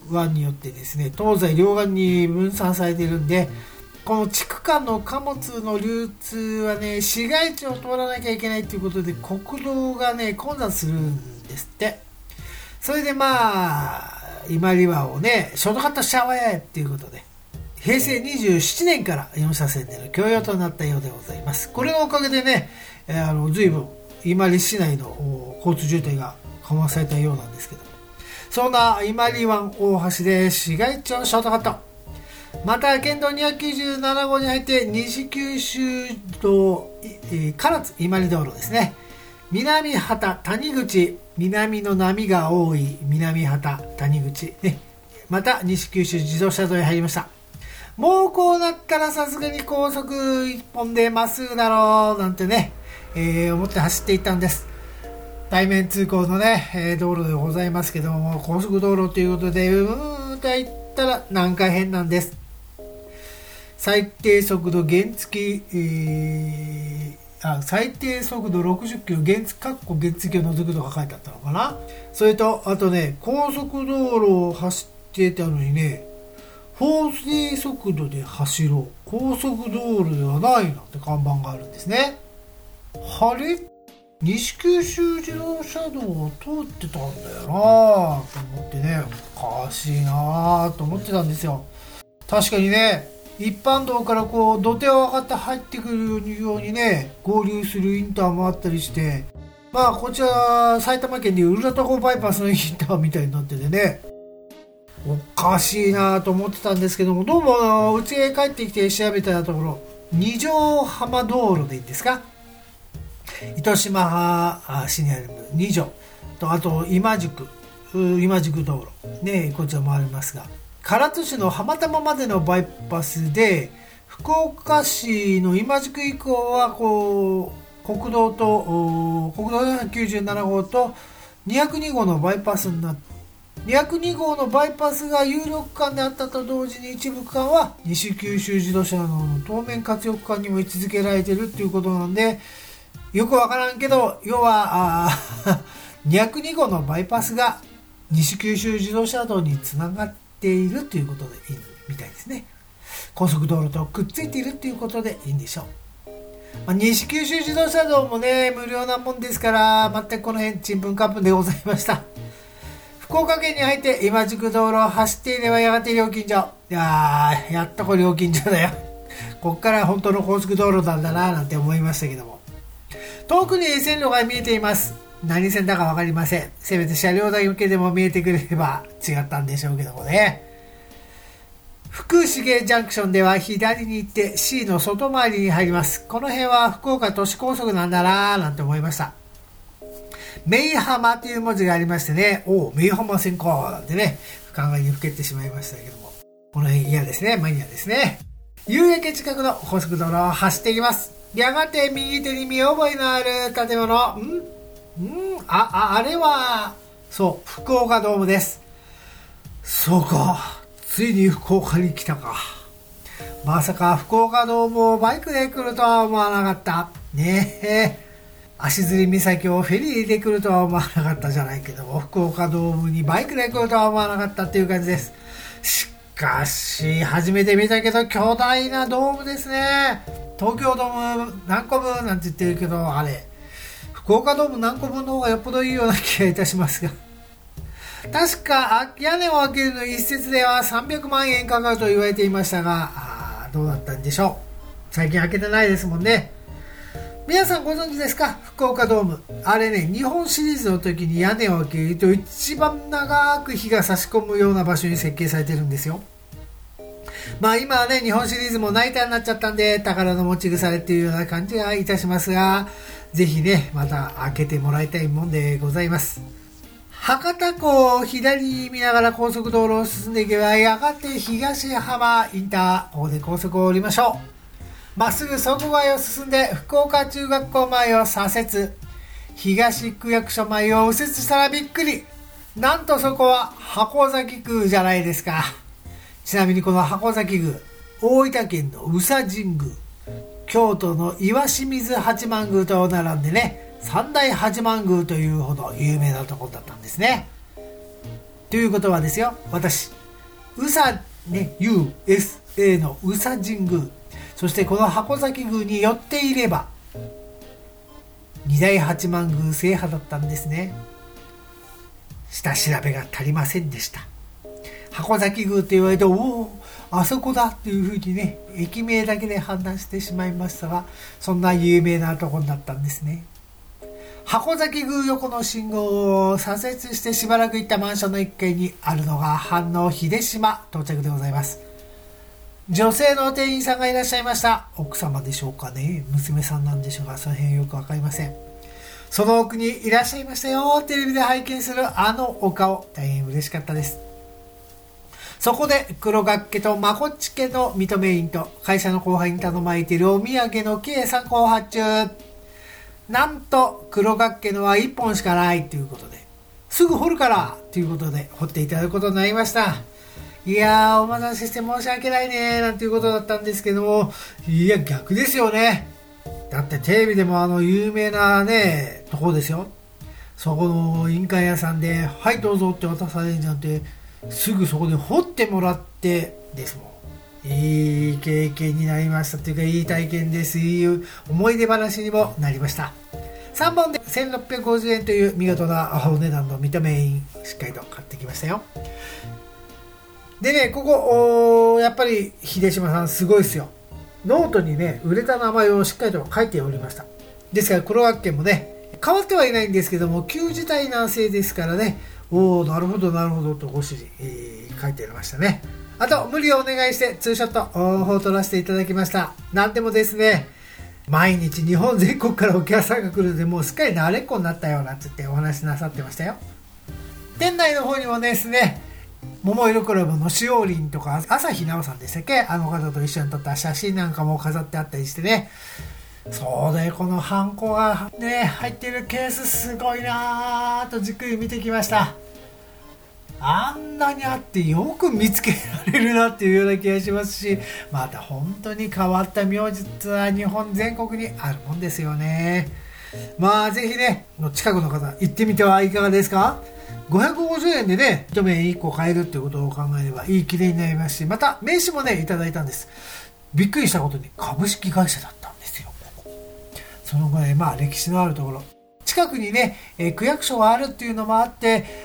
湾によってですね、東西両岸に分散されているんで、この地区間の貨物の流通はね、市街地を通らなきゃいけないということで、国道がね、混雑するんですって。それでまあ、伊万里湾をね、ショートカットしちゃおうやっていうことで、へいせいにじゅうななねんからよん車線での供用となったようでございます。これのおかげでね、あの随分伊万里市内の交通渋滞が緩和されたようなんですけども、そんな伊万里湾大橋で市街地をショートカット。また県道にひゃくきゅうじゅうななごうに入って西九州道、えー、唐津伊万里道路ですね。南畑谷口、南の波が多い南畑谷口、ね、また西九州自動車道へ入りました。もうこうなったらさすがに高速一本でまっすぐだろうなんてね、えー、思って走っていったんです。対面通行のね、えー、道路でございますけども、高速道路ということでうーんと言ったら南海編なんです。最低速度原付、えー、あ最低速度ろくじゅっキロ原付、かっこ原付を除くとか書いてあったのかな。それとあとね、高速道路を走ってたのにね、法定速度で走ろう、高速道路ではないなんて看板があるんですね。あれ、西九州自動車道を通ってたんだよなと思ってね、おかしいなと思ってたんですよ。確かにね、一般道からこう土手を上がって入ってくるようにね、合流するインターもあったりして、まあこちら埼玉県でウルラタコバイパスのインターみたいになっててね、おかしいなと思ってたんですけども、どうもうちへ帰ってきて調べたところ、二条浜道路でいいんですか、糸島市にある二条と、あと今宿今宿道路ね、こちらもありますが、唐津市の浜玉までのバイパスで、福岡市の今宿以降はこう国道と国道よんひゃくきゅうじゅうななごうとにひゃくにごうのバイパスになって、にひゃくにごうのバイパスが有料区間であったと同時に、一部区間は西九州自動車道の当面活用区間にも位置づけられているということなんで、よくわからんけど、要はにひゃくにごうのバイパスが西九州自動車道につながっているということでいいみたいですね。高速道路とくっついているということでいいんでしょう。まあ、西九州自動車道もね、無料なもんですから、全くこの辺ちんぷんかんぷんでございました。福岡県に入って今宿道路を走っていればやがて料金所。いやー、やっとこれ料金所だよ。こっから本当の高速道路なんだななんて思いましたけども、遠くに線路が見えています。何線だか分かりません。せめて車両だけでも見えてくれれば違ったんでしょうけどもね。福重ジャンクションでは左に行って C の外回りに入ります。この辺は福岡都市高速なんだなーなんて思いました。メイハマという文字がありましてね、おう、メイハマ線かなんてね、考えにふけってしまいましたけども、この辺嫌ですね、マニアですね。夕焼け近くの高速道路を走っていきます。やがて右手に見覚えのある建物、んんあ、あ、あれは、そう、福岡ドームです。そうか、ついに福岡に来たか。まさか福岡ドームをバイクで来るとは思わなかった。ねえ。足摺岬をフェリーで来るとは思わなかったじゃないけども、福岡ドームにバイクで来るとは思わなかったっていう感じです。しかし、初めて見たけど巨大なドームですね。東京ドーム何個分なんて言ってるけど、あれ、福岡ドーム何個分の方がよっぽどいいような気がいたしますが。確か屋根を開けるの一説ではさんびゃくまんえんかかると言われていましたが、あどうだったんでしょう。最近開けてないですもんね。皆さんご存知ですか、福岡ドーム。あれね、日本シリーズの時に屋根を開けると一番長く日が差し込むような場所に設計されてるんですよ。まあ今はね、日本シリーズもナイターになっちゃったんで、宝の持ち腐れっていうような感じがいたしますが、ぜひね、また開けてもらいたいもんでございます。博多港を左に見ながら高速道路を進んでいけば、やがて東浜インター、ここで高速を降りましょう。まっすぐそこ街を進んで福岡中学校前を左折、東区役所前を右折したらびっくり、なんとそこは箱崎宮じゃないですか。ちなみにこの箱崎宮、大分県の宇佐神宮、京都の石清水八幡宮と並んでね、三大八幡宮というほど有名なところだったんですね。ということはですよ、私宇佐ね ユーエスエー の宇佐神宮、そしてこの箱崎宮に寄っていれば二代八幡宮制覇だったんですね。下調べが足りませんでした。箱崎宮って言われて、おおあそこだっていうふうにね、駅名だけで判断してしまいましたが、そんな有名なところだったんですね。箱崎宮横の信号を左折してしばらく行ったマンションのいっかいにあるのが飯能秀島到着でございます。女性の店員さんがいらっしゃいました。奥様でしょうかね、娘さんなんでしょうか、その辺よくわかりません。その奥にいらっしゃいましたよ。テレビで拝見するあのお顔、大変嬉しかったです。そこで黒学家とまこっち家の認め員と会社の後輩に頼まれているお土産の計さんこを発注。なんと黒学家のはいっぽんしかないということで、すぐ掘るからということで掘っていただくことになりました。いやー、お待たせして申し訳ないねなんていうことだったんですけども、いや逆ですよね。だってテレビでもあの有名なねところですよ。そこの印鑑屋さんではいどうぞって渡されるんじゃんって、すぐそこで掘ってもらってですもん。いい経験になりましたというか、いい体験です。いい思い出話にもなりました。さんぼんでせんろっぴゃくごじゅうえんという見事なお値段の認め印、しっかりと買ってきましたよ。でね、ここやっぱり秀島さんすごいですよ。ノートにね売れた名前をしっかりと書いておりました。ですから黒学家もね変わってはいないんですけども、旧字体南西ですからね、おおなるほどなるほどとご指示、えー、書いてありましたね。あと無理をお願いしてツーショットを撮らせていただきました。なんでもですね、毎日日本全国からお客さんが来るので、もうすっかり慣れっこになったよなんつってお話しなさってましたよ。店内の方にもですね、桃色クラブのしおりんとか朝日奈央さんでしたっけ、あの方と一緒に撮った写真なんかも飾ってあったりしてね。そうだよ、このハンコがね入ってるケースすごいなーとじっくり見てきました。あんなにあってよく見つけられるなっていうような気がしますし、また本当に変わった名実は日本全国にあるもんですよね。まあぜひね近くの方行ってみてはいかがですか。ごひゃくごじゅうえんでね一目いっこ買えるっていうことを考えればいい記念になりますし、また名刺もねいただいたんです。びっくりしたことに株式会社だったんですよ。ここそのぐらいまあ歴史のあるところ、近くにね、えー、区役所があるっていうのもあって、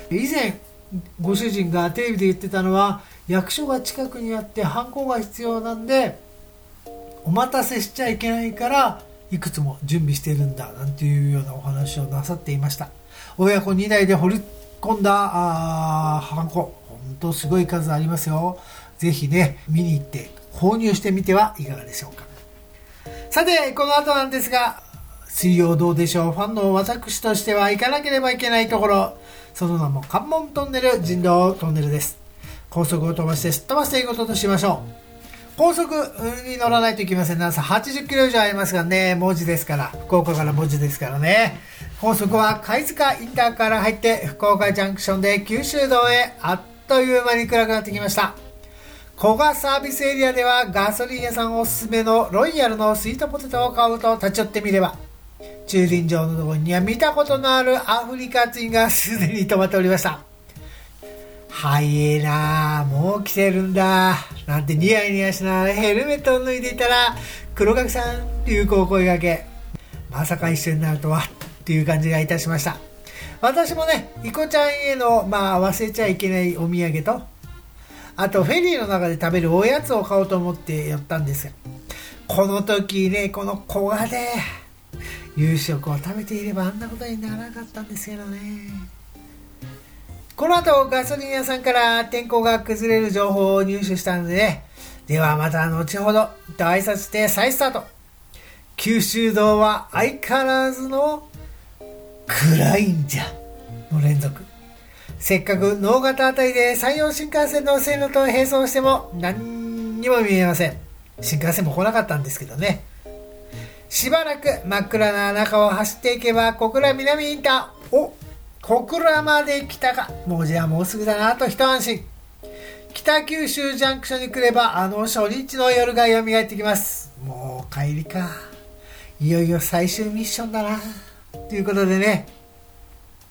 以前ご主人がテレビで言ってたのは、役所が近くにあってハンコが必要なんでお待たせしちゃいけないからいくつも準備してるんだなんていうようなお話をなさっていました。親子にだいで掘り込んだあハンコ、本当すごい数ありますよ。ぜひね見に行って購入してみてはいかがでしょうか。さてこの後なんですが、水曜どうでしょうファンの私としては行かなければいけないところ、その名も関門トンネル人道トンネルです。高速を飛ばしてすっ飛ばしていくこととしましょう。高速に乗らないといけません。長さはちじゅっキロ以上ありますがね、文字ですから、福岡から文字ですからね。高速は貝塚インターから入って福岡ジャンクションで九州道へあっという間に暗くなってきました。古賀サービスエリアではガソリン屋さんおすすめのロイヤルのスイートポテトを買うと立ち寄ってみれば、駐輪場のところには見たことのあるアフリカツインがすでに止まっておりました。早えな、もう来てるんだなんてニヤニヤしながらヘルメットを脱いでいたら、黒垣さんっていう声掛け、まさか一緒になるとはっていう感じがいたしました。私もねイコちゃんへのまあ忘れちゃいけないお土産と、あとフェリーの中で食べるおやつを買おうと思ってやったんですが、この時ねこの小賀で夕食を食べていればあんなことにならなかったんですけどね。この後ガソリン屋さんから天候が崩れる情報を入手したので、ね、ではまた後ほどと挨拶して再スタート。九州道は相変わらずの暗いんじゃの連続。せっかく直方あたりで山陽新幹線の線路と並走しても何にも見えません。新幹線も来なかったんですけどね。しばらく真っ暗な中を走っていけば小倉南インター、お小倉まで来たか、もうじゃあもうすぐだなと一安心。北九州ジャンクションに来ればあの初日の夜が蘇ってきます。もう帰りか、いよいよ最終ミッションだなということでね、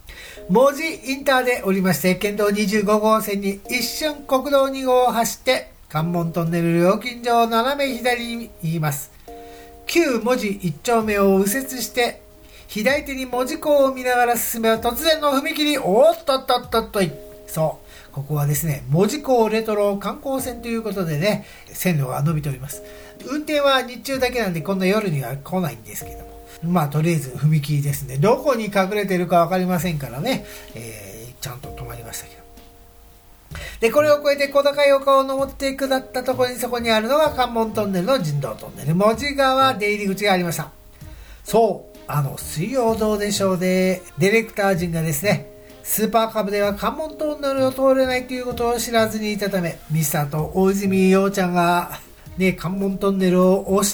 門司インターでおりまして、県道にじゅうご号線に一瞬国道に号を走って関門トンネル料金所を斜め左に言います。旧門司一丁目を右折して左手に門司港を見ながら進めば突然の踏切、おっとっとっとっとい。そうここはですね、門司港レトロ観光線ということでね、線路が伸びております。運転は日中だけなんでこんな夜には来ないんですけども、まあとりあえず踏切ですね。どこに隠れてるか分かりませんからね、えー、ちゃんと止まりましたけど。でこれを越えて小高い丘を登って下ったところに、そこにあるのが関門トンネルの人道トンネル、門司川出入り口がありました。そうあの水曜どうでしょうでディレクター陣がですね、スーパーカブでは関門トンネルを通れないということを知らずにいたため、ミスターと大泉洋ちゃんがね、関門トンネルを押して、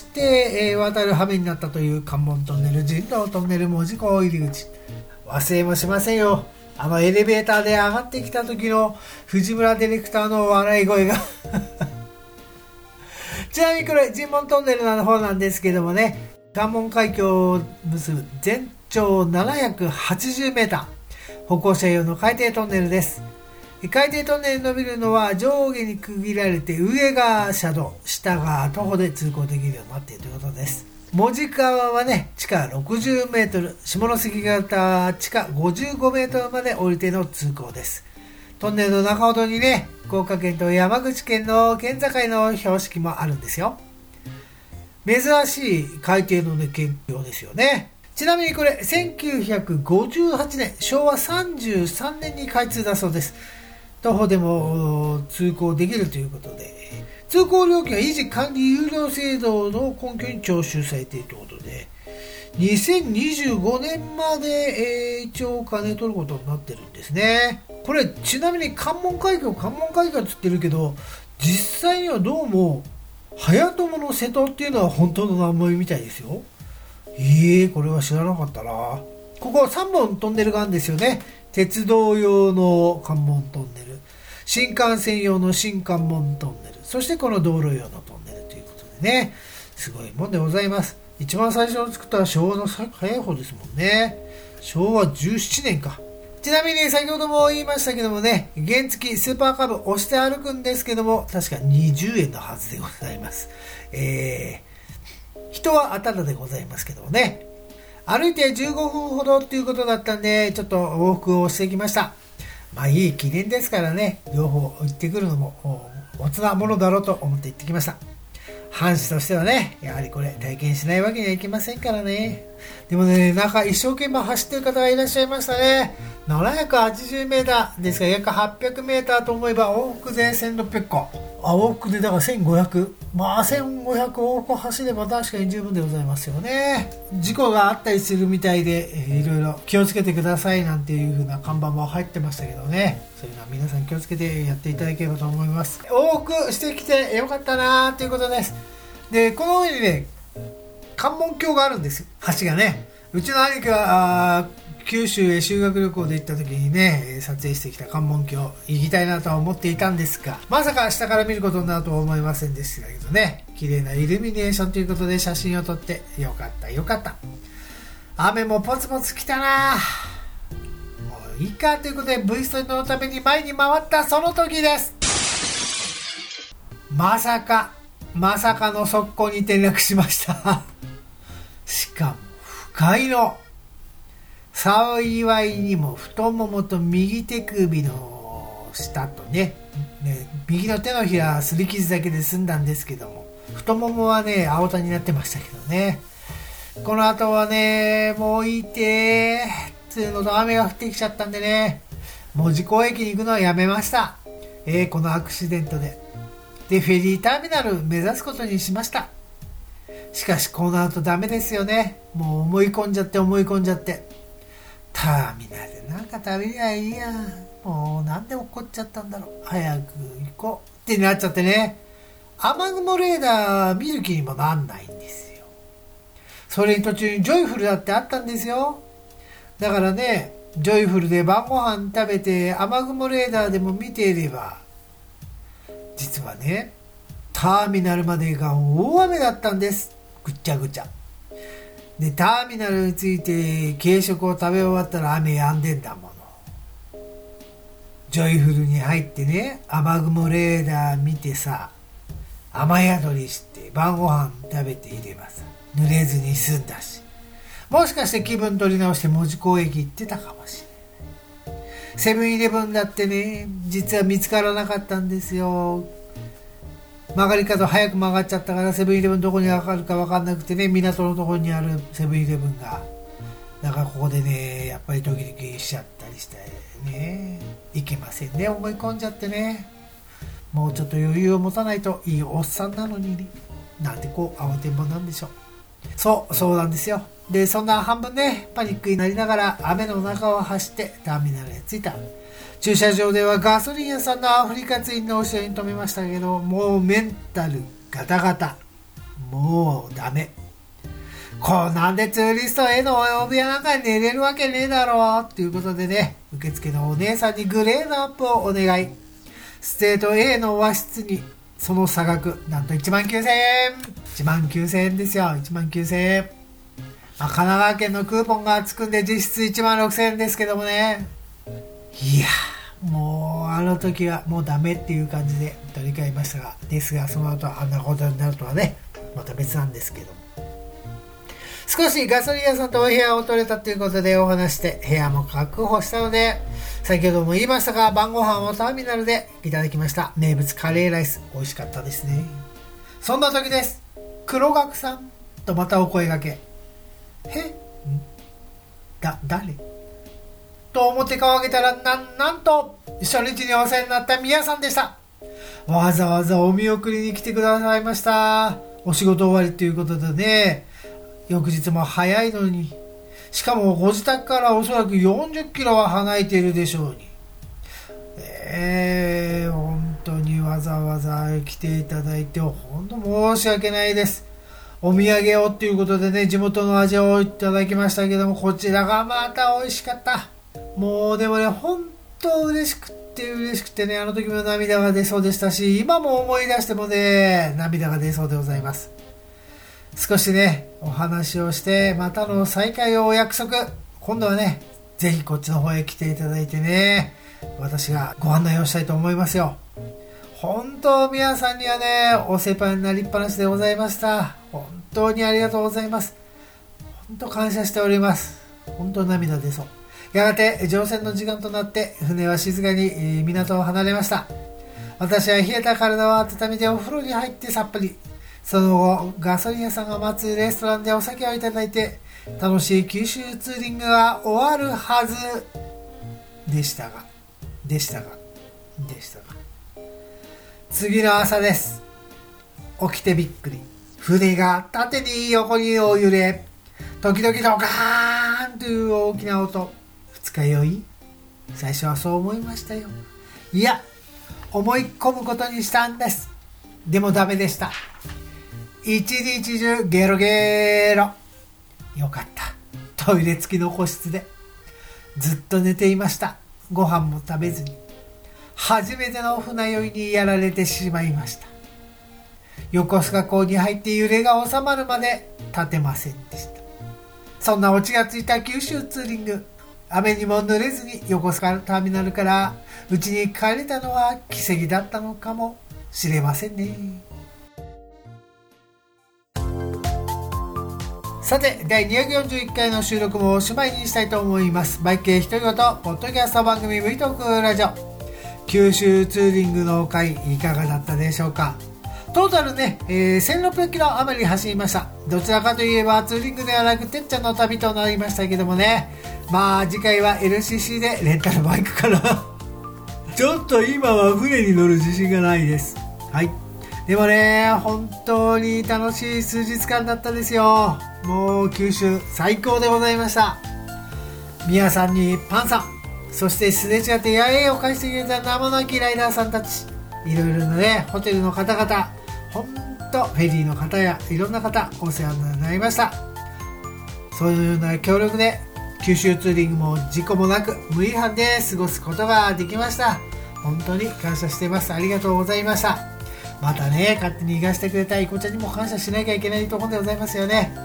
えー、渡る羽目になったという関門トンネル、人道トンネル、門司港入り口。忘れもしませんよ。あのエレベーターで上がってきた時の藤村ディレクターの笑い声がちなみにこれ人門トンネルの方なんですけどもね、関門海峡を結ぶ全長ななひゃくはちじゅうメーター、歩行者用の海底トンネルです。海底トンネルに伸びるのは上下に区切られて、上が車道、下が徒歩で通行できるようになっているということです。門司川はね、地下ろくじゅうメートル、下関方地下ごじゅうごメートルまで降りての通行です。トンネルの中ほどにね、福岡県と山口県の県境の標識もあるんですよ。珍しい海底のね、県境ですよね。ちなみにこれせんきゅうひゃくごじゅうはちねん、しょうわさんじゅうさんねんに開通だそうです。徒歩でも通行できるということで、通行料金は維持管理有料制度の根拠に徴収されているということで、にせんにじゅうごねんまで、えー、一応お金取ることになってるんですね。これちなみに関門海峡関門海峡って言ってるけど、実際にはどうも早友の瀬戸っていうのは本当の名前みたいですよ。えー、これは知らなかったな。ここさんぼんトンネルがあるんですよね。鉄道用の関門トンネル、新幹線用の新関門トンネル、そしてこの道路用のトンネルということでね、すごいもんでございます。一番最初に作った昭和の早い方ですもんね。しょうわじゅうななねんか。ちなみに先ほども言いましたけどもね、原付スーパーカブ押して歩くんですけども、確かにじゅうえんのはずでございます。えー、人はタダでございますけどもね、歩いてじゅうごふんほどっていうことだったんで、ちょっと往復をしてきました。まあいい記念ですからね、両方行ってくるのもおつなものだろうと思って行ってきました。藩士としてはね、やはりこれ体験しないわけにはいきませんからね。でもね、なんか一生懸命走ってる方がいらっしゃいましたね。ななひゃくはちじゅうメーターですから約はっぴゃくメーターと思えば往復でせんろっぴゃくこ。あ、往復でだからせんごひゃく。まあせんごひゃく往復走れば確かに十分でございますよね。事故があったりするみたいで、えー、いろいろ気をつけてくださいなんていう風な看板も入ってましたけどね。そういうのは皆さん気をつけてやっていただければと思います。往復してきてよかったなということです。で、この上にね、関門橋があるんですよ。橋がね。うちの兄貴は九州へ修学旅行で行った時にね、撮影してきた関門橋行きたいなとは思っていたんですが、まさか下から見ることになるとは思いませんでしたけどね、綺麗なイルミネーションということで写真を撮ってよかったよかった。雨もポツポツ来たな。もういいかということで V ストのために前に回ったその時です。まさかまさかの側溝に転落しましたしかも不快の幸いにも太ももと右手首の下と ね, ね右の手のひら擦り傷だけで済んだんですけども、太ももはね青田になってましたけどね。この後はねもういいてーつうのと雨が降ってきちゃったんでね、門司港駅に行くのはやめました。えー、このアクシデントででフェリーターミナル目指すことにしました。しかしこの後ダメですよね。もう思い込んじゃって思い込んじゃってターミナルでなんか食べりゃいいや、もうなんで怒っちゃったんだろう、早く行こうってなっちゃってね、雨雲レーダー見る気にもなんないんですよ。それに途中にジョイフルだってあったんですよ。だからね、ジョイフルで晩ご飯食べて雨雲レーダーでも見ていれば、実はねターミナルまでが大雨だったんです。ぐっちゃぐちゃで、ターミナルについて軽食を食べ終わったら雨止んでんだもの。 ジョイフルに入ってね、雨雲レーダー見てさ、雨宿りして晩ご飯食べていればさ、濡れずに済んだし、もしかして気分取り直して門司港駅行ってたかもしれない。セブンイレブンだってね、実は見つからなかったんですよ。曲がり角早く曲がっちゃったから、セブンイレブンどこにあるか分かんなくてね、港のところにあるセブンイレブンが、だからここでね、やっぱりドキドキしちゃったりしてね、いけませんね、思い込んじゃってね。もうちょっと余裕を持たないといいおっさんなのにね、なんでこう慌てんぼなんでしょう。そうそうなんですよ。でそんな半分ねパニックになりながら雨の中を走ってターミナルへ着いた。駐車場ではガソリン屋さんのアフリカツインの後ろに止めましたけど、もうメンタルガタガタ、もうダメ。こんなんでツーリストへのお部屋なんかに寝れるわけねえだろうっていうことでね、受付のお姉さんにグレードアップをお願い。ステート A の和室にその差額なんといちまんきゅうせんえん、いちまんきゅうせんえんですよ。いちまんきゅうせんえん、まあ、神奈川県のクーポンがつくんで実質いちまんろくせんえんですけどもね、いやもうあの時はもうダメっていう感じで取り替えましたが、ですがその後あんなことになるとはね、また別なんですけども、少しガソリン屋さんとお部屋を取れたということでお話して部屋も確保したので、先ほども言いましたが晩ご飯をターミナルでいただきました。名物カレーライス、美味しかったですね。そんな時です。黒学さんとまたお声掛け。へんだ誰と思って顔を上げたら、なんなんと初日にお世話になった宮さんでした。わざわざお見送りに来てくださいました。お仕事終わりということでね、翌日も早いのに、しかもご自宅からおそらくよんじゅっキロは離れているでしょうに、えー、本当にわざわざ来ていただいて本当申し訳ないです。お土産をということでね、地元の味をいただきましたけども、こちらがまた美味しかった。もうでもね、本当嬉しくて嬉しくてね、あの時も涙が出そうでしたし、今も思い出してもね涙が出そうでございます。少しねお話をしてまたの再会をお約束。今度はねぜひこっちの方へ来ていただいてね、私がご案内をしたいと思いますよ。本当皆さんにはねお世話になりっぱなしでございました。本当にありがとうございます。本当感謝しております。本当涙出そう。やがて乗船の時間となって船は静かに港を離れました。私は冷えた体を温めてお風呂に入ってさっぱり、その後ガソリン屋さんが待つレストランでお酒をいただいて、楽しい九州ツーリングが終わるはずでしたがでしたがでしたが次の朝です。起きてびっくり。船が縦に横に大揺れ、時々ドカーンという大きな音。二日酔い？最初はそう思いましたよ。いや思い込むことにしたんです。でもダメでした。一日中ゲロゲロ。よかった。トイレ付きの個室でずっと寝ていました。ご飯も食べずに初めての船酔いにやられてしまいました。横須賀港に入って揺れが収まるまで立てませんでした。そんなオチがついた九州ツーリング、雨にも濡れずに横須賀ターミナルから家に帰れたのは奇跡だったのかもしれませんね。さてだいにひゃくよんじゅういっかいの収録もおしまいにしたいと思います。バイク系独り言ポッドキャスト番組 V トークラジオ九州ツーリングの回いかがだったでしょうか。トータルね、えー、せんろっぴゃくキロ余り走りました。どちらかといえばツーリングではなくてっちゃんの旅となりましたけどもね、まあ次回は エルシーシー でレンタルバイクかなちょっと今は船に乗る自信がないです。はい、でもね本当に楽しい数日間だったですよ。もう九州最高でございました。宮さんにパンさん、そしてすれ違って野営を返してくれた名もなきライダーさんたち、いろいろなねホテルの方々、本当フェリーの方やいろんな方お世話になりました。そういうような協力で九州ツーリングも事故もなく無違反で過ごすことができました。本当に感謝しています。ありがとうございました。またね勝手に行かせてくれたいこちゃんにも感謝しなきゃいけないところでございますよね。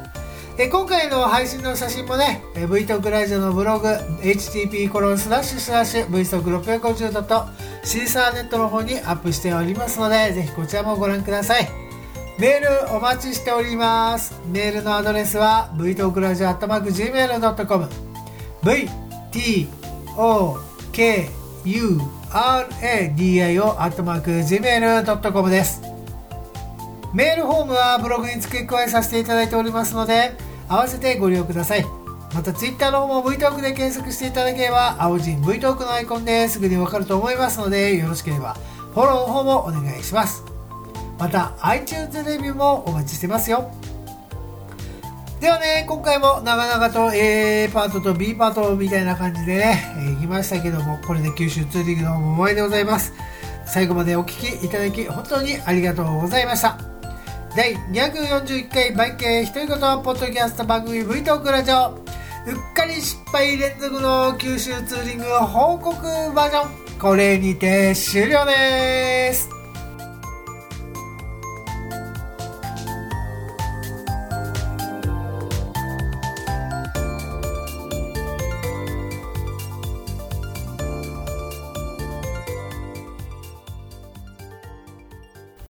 え今回の配信の写真もね、V トークラジオのブログ エイチティーピーコロンスラッシュスラッシュ ブイトークろっぴゃくごじゅう シーサーネットの方にアップしておりますので、ぜひこちらもご覧ください。メールお待ちしております。メールのアドレスは ブイトークラジオ アットマークジーメールドットコム ブイトークラジオ アットマークジーメールドットコム です。メールフォームはブログに付け加えさせていただいておりますので、合わせてご利用ください。またツイッターの方も V トークで検索していただければ青人 V トークのアイコンですぐにわかると思いますので、よろしければフォローの方もお願いします。また iTunes レビューもお待ちしてますよ。ではね、今回も長々と A パートと B パートみたいな感じでね、えー、行きましたけども、これで九州ツーリングの方も終わりでございます。最後までお聞きいただき本当にありがとうございました。だいにひゃくよんじゅういっかいバイケ独り言ポッドキャスト番組 V トークラジオ、うっかり失敗連続の九州ツーリング報告バージョン、これにて終了です。